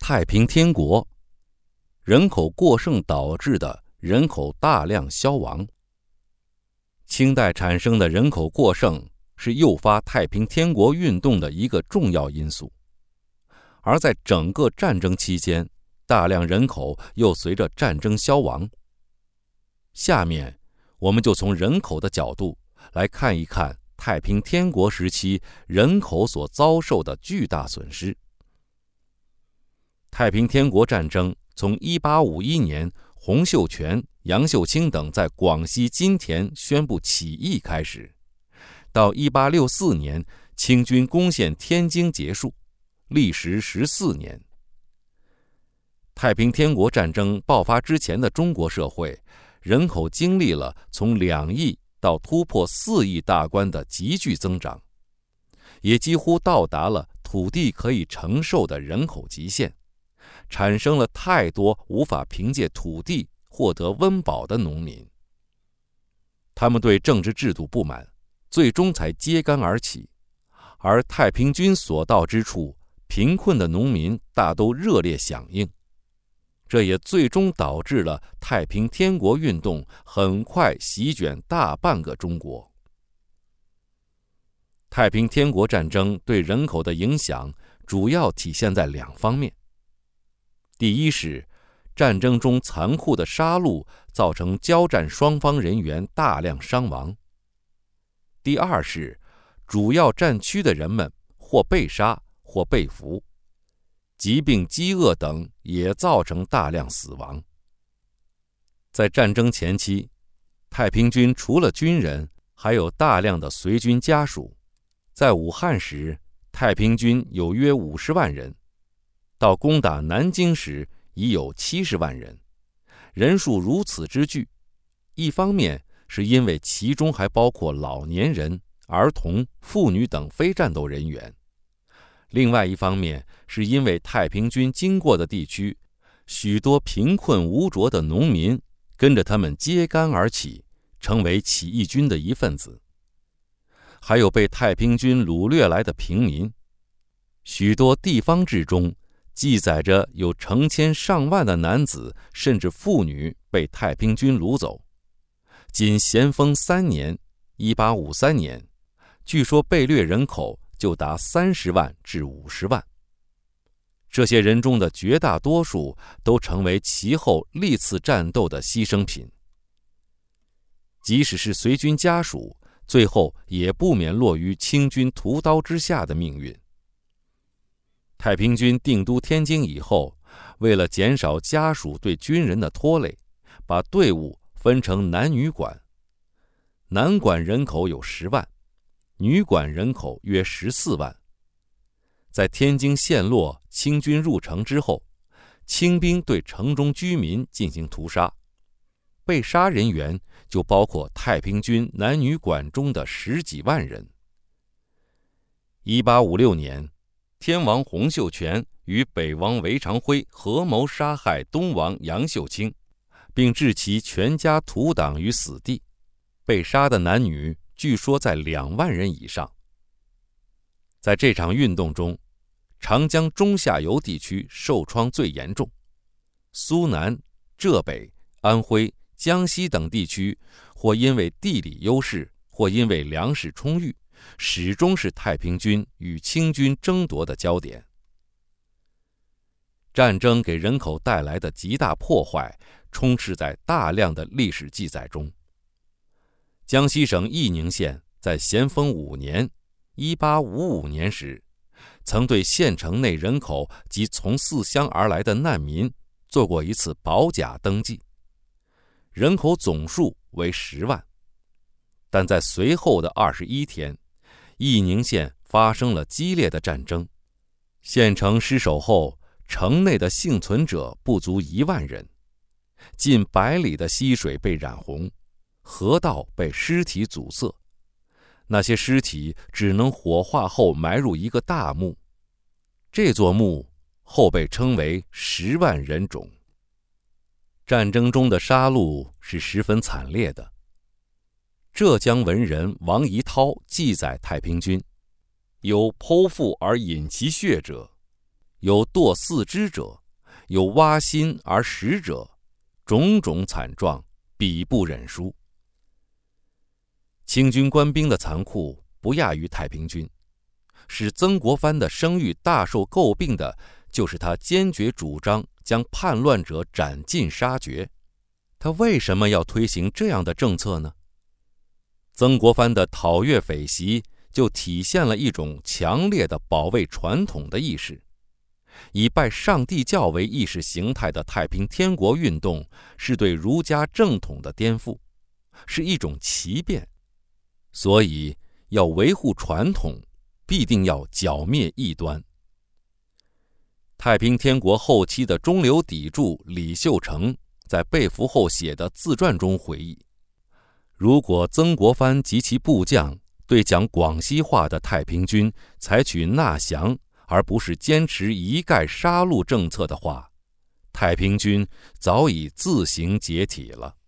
太平天国，人口过剩导致的人口大量消亡。清代产生的人口过剩是诱发太平天国运动的一个重要因素，而在整个战争期间，大量人口又随着战争消亡。下面我们就从人口的角度来看一看太平天国时期人口所遭受的巨大损失。太平天国战争从1851年洪秀全、杨秀清等在广西金田宣布起义开始，到1864年清军攻陷天津结束，历时14年。太平天国战争爆发之前的中国社会，人口经历了从2亿到突破4亿大关的急剧增长，也几乎到达了土地可以承受的人口极限，产生了太多无法凭借土地获得温饱的农民。他们对政治制度不满，最终才揭竿而起，而太平军所到之处，贫困的农民大都热烈响应。这也最终导致了太平天国运动很快席卷大半个中国。太平天国战争对人口的影响主要体现在2方面。第一是战争中残酷的杀戮造成交战双方人员大量伤亡。第二是主要战区的人们或被杀或被俘，疾病、饥饿等也造成大量死亡。在战争前期，太平军除了军人，还有大量的随军家属。在武汉时，太平军有约50万人，到攻打南京时已有70万人。人数如此之巨，一方面是因为其中还包括老年人、儿童、妇女等非战斗人员，另外一方面是因为太平军经过的地区，许多贫困无着的农民跟着他们揭竿而起，成为起义军的一份子。还有被太平军掳掠来的平民，许多地方志中记载着有成千上万的男子甚至妇女被太平军掳走。仅咸丰3年1853年，据说被掠人口就达30万至50万。这些人中的绝大多数都成为其后历次战斗的牺牲品。即使是随军家属，最后也不免落于清军屠刀之下的命运。太平军定都天津以后，为了减少家属对军人的拖累，把队伍分成男女馆。男馆人口有10万，女馆人口约14万。在天津陷落，清军入城之后，清兵对城中居民进行屠杀，被杀人员就包括太平军男女馆中的10几万人。1856年，天王洪秀全与北王韦长辉合谋杀害东王杨秀清，并置其全家土党于死地。被杀的男女据说在2万人以上。在这场运动中，长江中下游地区受创最严重，苏南、浙北、安徽、江西等地区或因为地理优势，或因为粮食充裕，始终是太平军与清军争夺的焦点。战争给人口带来的极大破坏充斥在大量的历史记载中。江西省义宁县在咸丰5年1855年时，曾对县城内人口及从四乡而来的难民做过一次保甲登记，人口总数为10万。但在随后的21天，义宁县发生了激烈的战争，县城失守后，城内的幸存者不足1万人，近100里的溪水被染红，河道被尸体阻塞，那些尸体只能火化后埋入一个大墓，这座墓后被称为10万人冢。战争中的杀戮是十分惨烈的。浙江文人王宜涛记载太平军有剖腹而饮其血者， 有剁四肢者，有挖心而食者，种种惨状，比不忍书。清军官兵的残酷不亚于太平军，使曾国藩的声誉大受诟病的，就是他坚决主张将叛乱者斩尽杀绝。他为什么要推行这样的政策呢？曾国藩的讨粤匪袭就体现了一种强烈的保卫传统的意识。以拜上帝教为意识形态的太平天国运动，是对儒家正统的颠覆，是一种奇变。所以要维护传统，必定要剿灭异端。太平天国后期的中流砥柱李秀成在被俘后写的自传中回忆，如果曾国藩及其部将对讲广西话的太平军采取纳降而不是坚持一概杀戮政策的话，太平军早已自行解体了。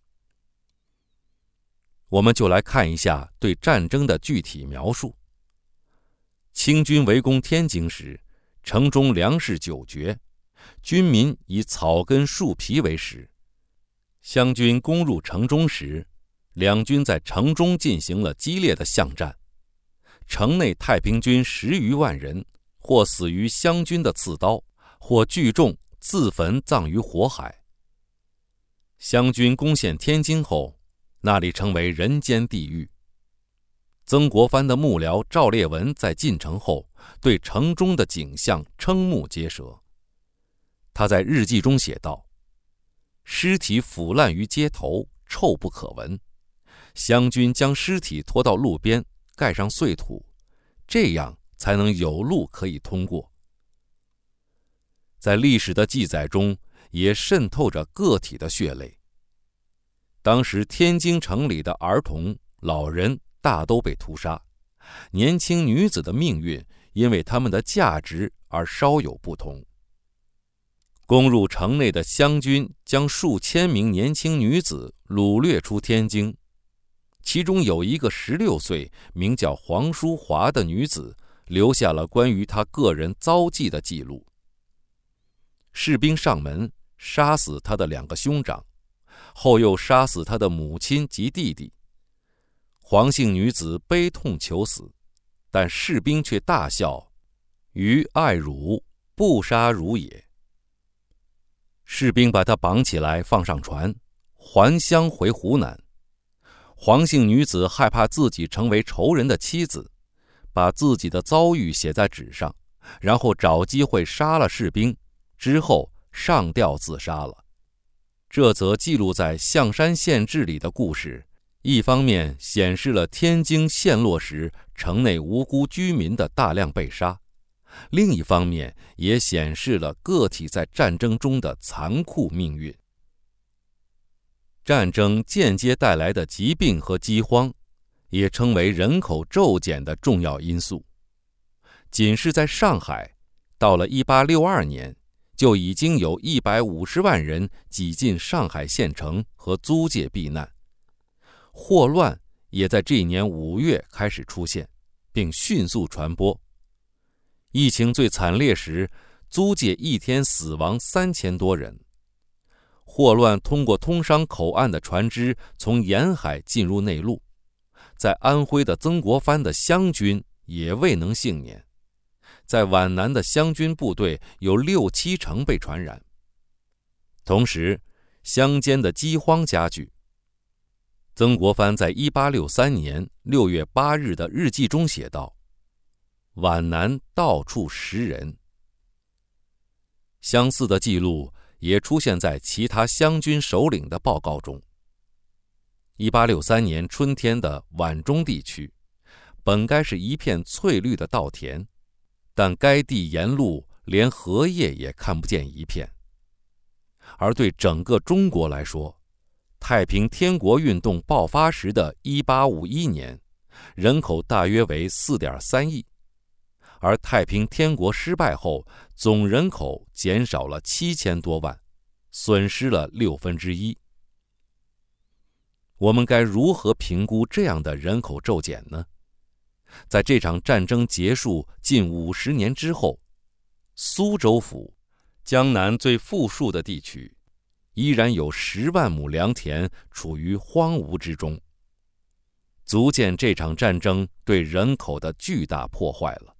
我们就来看一下对战争的具体描述。清军围攻天津时，城中粮食久绝，军民以草根树皮为食。湘军攻入城中时，两军在城中进行了激烈的巷战，城内太平军10余万人，或死于湘军的刺刀，或聚众自焚葬于火海。湘军攻陷天津后，那里成为人间地狱。曾国藩的幕僚赵烈文在进城后，对城中的景象瞠目结舌。他在日记中写道：尸体腐烂于街头，臭不可闻。湘军将尸体拖到路边，盖上碎土，这样才能有路可以通过。在历史的记载中，也渗透着个体的血泪。当时天津城里的儿童、老人大都被屠杀，年轻女子的命运因为她们的价值而稍有不同。攻入城内的湘军将数千名年轻女子掳掠出天津，其中有一个16岁名叫黄淑华的女子留下了关于她个人遭际的记录。士兵上门杀死她的2个兄长，后又杀死她的母亲及弟弟。黄姓女子悲痛求死，但士兵却大笑：余爱汝，不杀汝也。士兵把她绑起来放上船，还乡回湖南。黄姓女子害怕自己成为仇人的妻子，把自己的遭遇写在纸上，然后找机会杀了士兵，之后上吊自杀了。这则记录在《象山县志》里的故事，一方面显示了天津陷落时城内无辜居民的大量被杀，另一方面也显示了个体在战争中的残酷命运。战争间接带来的疾病和饥荒，也成为人口骤减的重要因素。仅是在上海，到了1862年，就已经有150万人挤进上海县城和租界避难。霍乱也在这一年5月开始出现，并迅速传播。疫情最惨烈时，租界一天死亡3000多人。霍乱通过通商口岸的船只从沿海进入内陆，在安徽的曾国藩的湘军也未能幸免，在皖南的湘军部队有6-7成被传染。同时，乡间的饥荒加剧。曾国藩在1863年6月8日的日记中写道：皖南到处食人。相似的记录也出现在其他湘军首领的报告中。1863年春天的皖中地区，本该是一片翠绿的稻田，但该地沿路连荷叶也看不见一片。而对整个中国来说，太平天国运动爆发时的1851年，人口大约为4.3亿，而太平天国失败后，总人口减少了7000多万，损失了1/6。我们该如何评估这样的人口骤减呢？在这场战争结束近50年之后， 苏州府，江南最富庶的地区，依然有10万亩良田处于荒芜之中，足见这场战争对人口的巨大破坏了。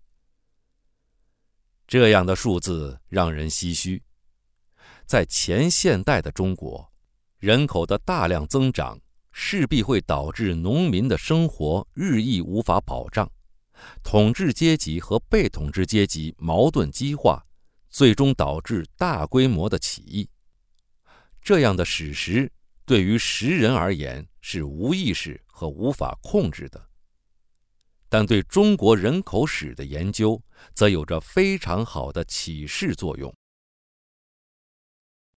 这样的数字让人唏嘘。在前现代的中国，人口的大量增长势必会导致农民的生活日益无法保障，统治阶级和被统治阶级矛盾激化，最终导致大规模的起义。这样的史实对于时人而言是无意识和无法控制的，但对中国人口史的研究则有着非常好的启示作用。